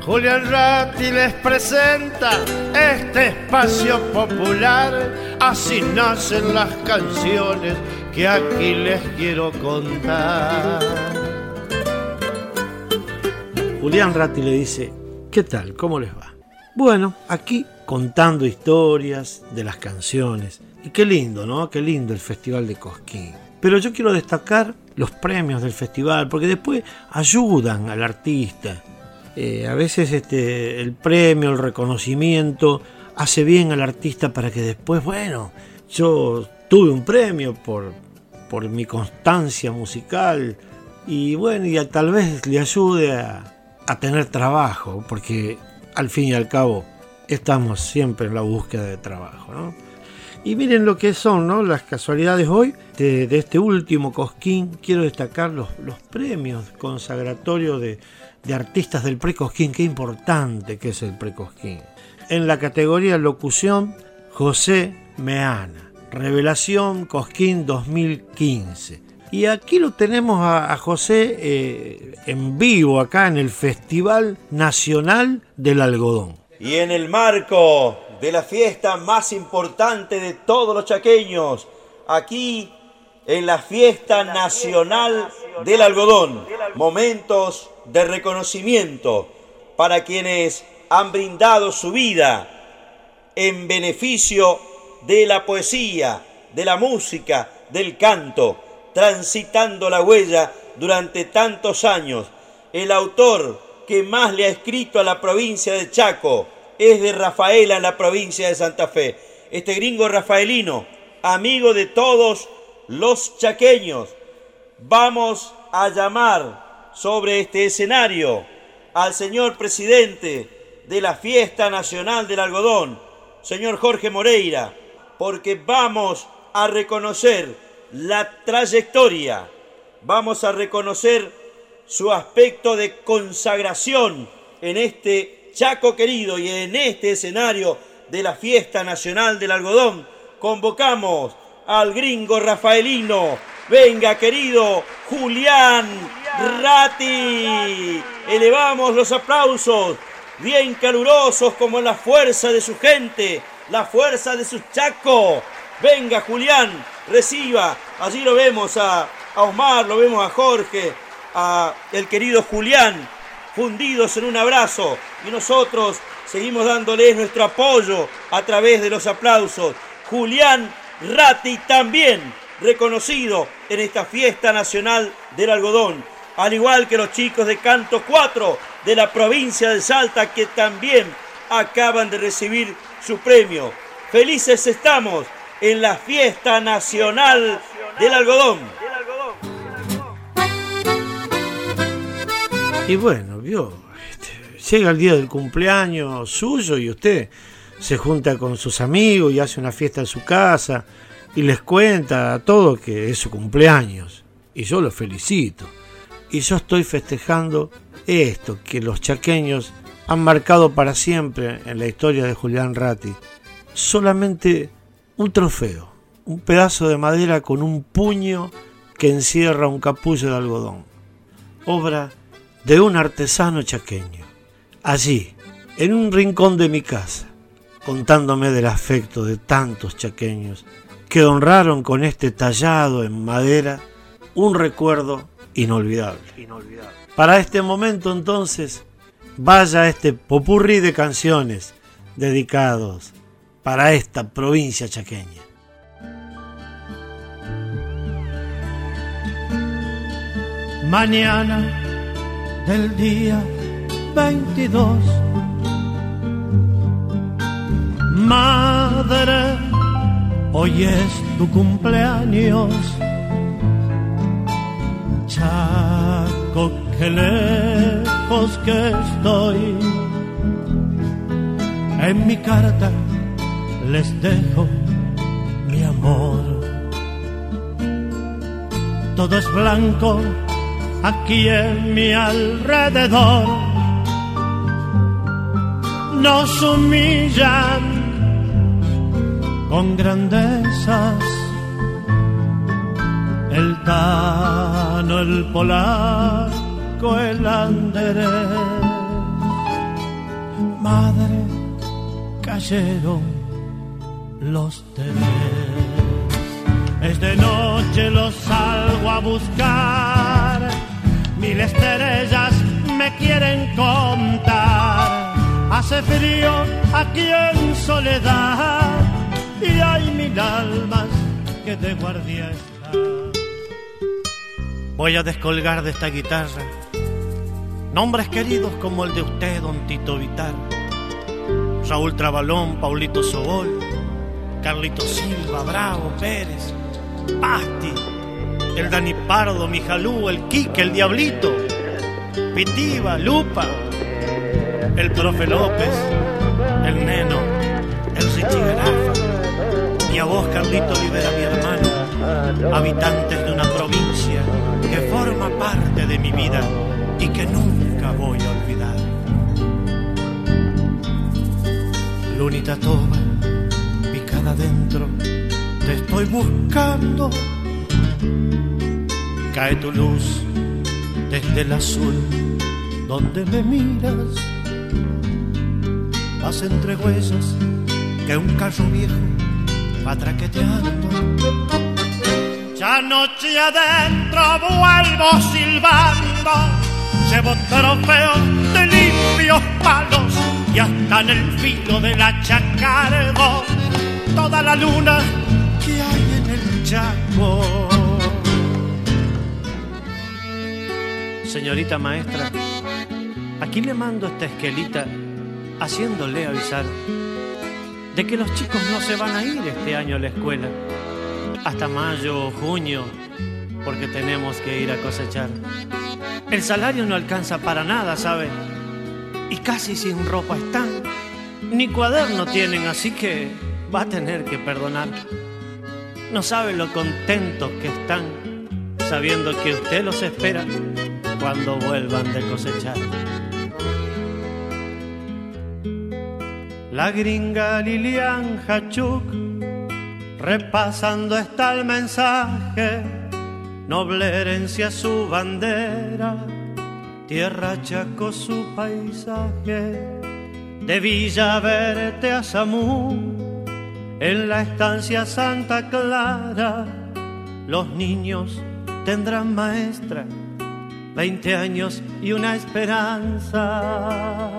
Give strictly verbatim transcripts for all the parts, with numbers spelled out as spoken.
Julián Ratti les presenta este espacio popular. Así nacen las canciones que aquí les quiero contar. Julián Ratti le dice: ¿qué tal? ¿Cómo les va? Bueno, aquí contando historias de las canciones. Y qué lindo, ¿no? Qué lindo el Festival de Cosquín. Pero yo quiero destacar los premios del festival, porque después ayudan al artista. Eh, a veces este, el premio, el reconocimiento hace bien al artista para que después, bueno, yo tuve un premio por, por mi constancia musical y bueno, y a, tal vez le ayude a, a tener trabajo, porque al fin y al cabo estamos siempre en la búsqueda de trabajo, ¿no? Y miren lo que son, ¿no? Las casualidades hoy de, de este último Cosquín. Quiero destacar los, los premios consagratorios de de artistas del Pre-Cosquín. Qué importante que es el Pre-Cosquín. En la categoría locución, José Meana, Revelación Cosquín dos mil quince. Y aquí lo tenemos a, a José eh, en vivo acá en el Festival Nacional del Algodón. Y en el marco de la fiesta más importante de todos los chaqueños, aquí en la Fiesta Nacional del Algodón, momentos de reconocimiento para quienes han brindado su vida en beneficio de la poesía, de la música, del canto, transitando la huella durante tantos años. El autor que más le ha escrito a la provincia de Chaco es de Rafaela, en la provincia de Santa Fe. Este gringo rafaelino, amigo de todos los chaqueños. Vamos a llamar sobre este escenario al señor presidente de la Fiesta Nacional del Algodón, señor Jorge Moreira, porque vamos a reconocer la trayectoria, vamos a reconocer su aspecto de consagración en este Chaco querido y en este escenario de la Fiesta Nacional del Algodón. Convocamos al gringo rafaelino. Venga, querido Julián Ratti. Elevamos los aplausos, bien calurosos, como la fuerza de su gente, la fuerza de sus chacos. Venga, Julián, reciba. Allí lo vemos a, a Osmar, lo vemos a Jorge, a el querido Julián, fundidos en un abrazo. Y nosotros seguimos dándoles nuestro apoyo a través de los aplausos. Julián Ratti también reconocido en esta Fiesta Nacional del Algodón, al igual que los chicos de Canto cuatro de la provincia de Salta, que también acaban de recibir su premio. Felices estamos en la Fiesta Nacional del Algodón. Y bueno, vio, este, llega el día del cumpleaños suyo y usted se junta con sus amigos y hace una fiesta en su casa y les cuenta a todos que es su cumpleaños. Y yo los felicito. Y yo estoy festejando esto que los chaqueños han marcado para siempre en la historia de Julián Ratti. Solamente un trofeo, un pedazo de madera con un puño que encierra un capullo de algodón. Obra de un artesano chaqueño. Allí, en un rincón de mi casa, contándome del afecto de tantos chaqueños que honraron con este tallado en madera un recuerdo inolvidable. inolvidable. Para este momento, entonces, vaya este popurrí de canciones dedicados para esta provincia chaqueña. Mañana del día veintidós, madre, hoy es tu cumpleaños. Chaco, qué lejos que estoy. En mi carta les dejo mi amor. Todo es blanco aquí en mi alrededor. Nos humillan con grandezas, el Tano, el Polaco, el Anderés. madre cayeron los tres. Es de noche, los salgo a buscar, mil estrellas me quieren contar. Hace frío aquí en soledad y hay mil almas que de guardia están. Voy a descolgar de esta guitarra nombres queridos como el de usted, don Tito Vitar, Raúl Trabalón, Paulito Sobol, Carlito Silva, Bravo, Pérez, Pasti, el Dani Pardo, Mijalú, el Quique, el Diablito, Pitiva, Lupa, el Profe López, el Neno, el Richie Garafa, y a vos, Carlito Olivera, mi hermano, habitantes de una provincia que forma parte de mi vida y que nunca voy a olvidar. Lunita Toba, picada adentro, te estoy buscando. Cae tu luz desde el azul donde me miras. Vas entre huellas que un carro viejo va traqueteando. Ya noche adentro vuelvo silbando, llevo trofeos de limpios palos y hasta en el filo del hacha cargo toda la luna que hay en el Chaco. Señorita maestra, aquí le mando esta esquelita haciéndole avisar de que los chicos no se van a ir este año a la escuela hasta mayo o junio, porque tenemos que ir a cosechar. El salario no alcanza para nada, ¿sabe? Y casi sin ropa están, ni cuaderno tienen, así que va a tener que perdonar. No sabe lo contentos que están, sabiendo que usted los espera cuando vuelvan de cosechar. La gringa Lilian Hachuk, repasando está el mensaje, noble herencia su bandera, tierra Chaco su paisaje. De Villa Verte a Samú, en la estancia Santa Clara, los niños tendrán maestra, veinte años y una esperanza.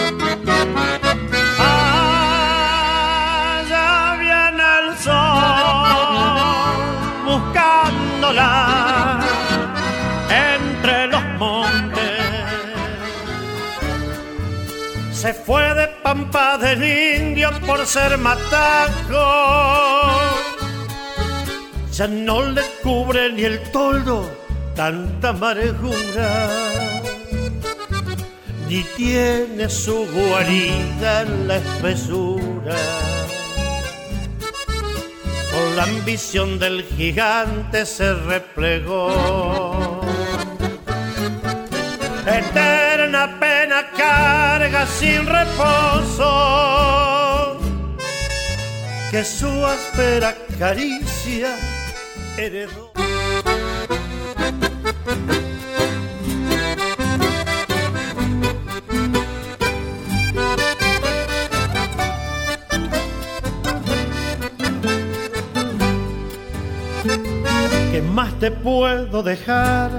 Allá viene el sol buscándola entre los montes. Se fue de Pampa del Indio por ser matajo. Ya no le cubre ni el toldo tanta amargura, ni tiene su guarida en la espesura. Con la ambición del gigante se replegó. Eterna pena carga sin reposo, que su áspera caricia heredó. ¿Qué más te puedo dejar,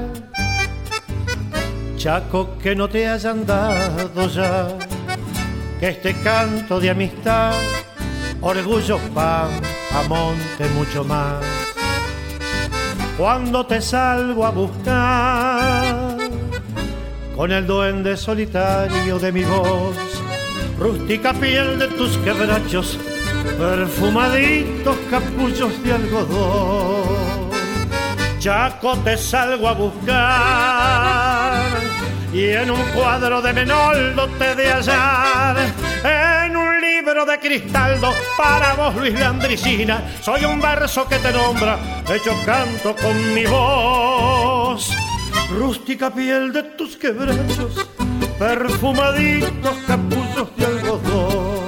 Chaco, que no te hayan dado ya? Que este canto de amistad, orgullo, pan, a monte mucho más. Cuando te salgo a buscar, con el duende solitario de mi voz, rústica piel de tus quebrachos, perfumaditos capullos de algodón. Chaco, te salgo a buscar y en un cuadro de Menoldo te de hallar, en un libro de Cristaldo para vos, Luis Landricina, soy un verso que te nombra, hecho canto con mi voz. Rústica piel de tus quebrachos, perfumaditos capullos de algodón.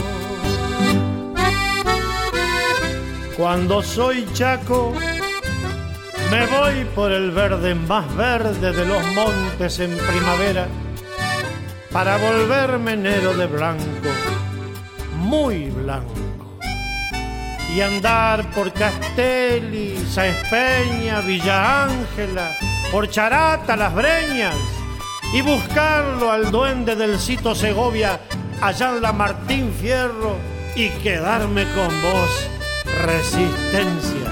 Cuando soy Chaco, me voy por el verde más verde de los montes en primavera, para volverme enero de blanco, muy blanco, y andar por Castelli, Sáenz Peña, Villa Ángela, por Charata, Las Breñas, y buscarlo al duende del Cito Segovia allá en la Martín Fierro y quedarme con vos, Resistencia.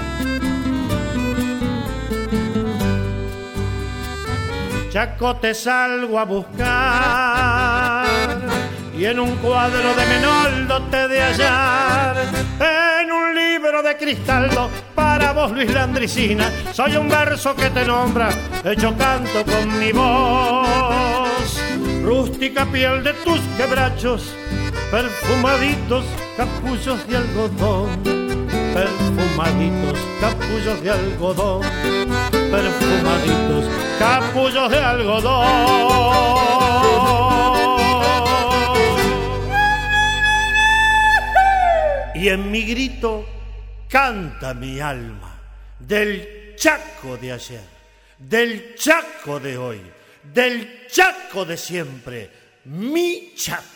Chaco te salgo a buscar y en un cuadro de Menoldo te he de hallar, en un libro de Cristaldo para vos Luis Landricina, soy un verso que te nombra, hecho canto con mi voz, rústica piel de tus quebrachos, perfumaditos capullos de algodón, perfumaditos capullos de algodón, perfumaditos capullos de algodón. Y en mi grito canta mi alma del Chaco de ayer, del Chaco de hoy, del Chaco de siempre, mi Chaco.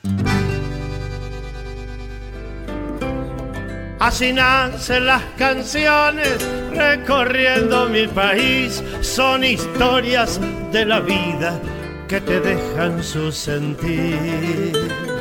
Así nacen las canciones recorriendo mi país, son historias de la vida que te dejan su sentir.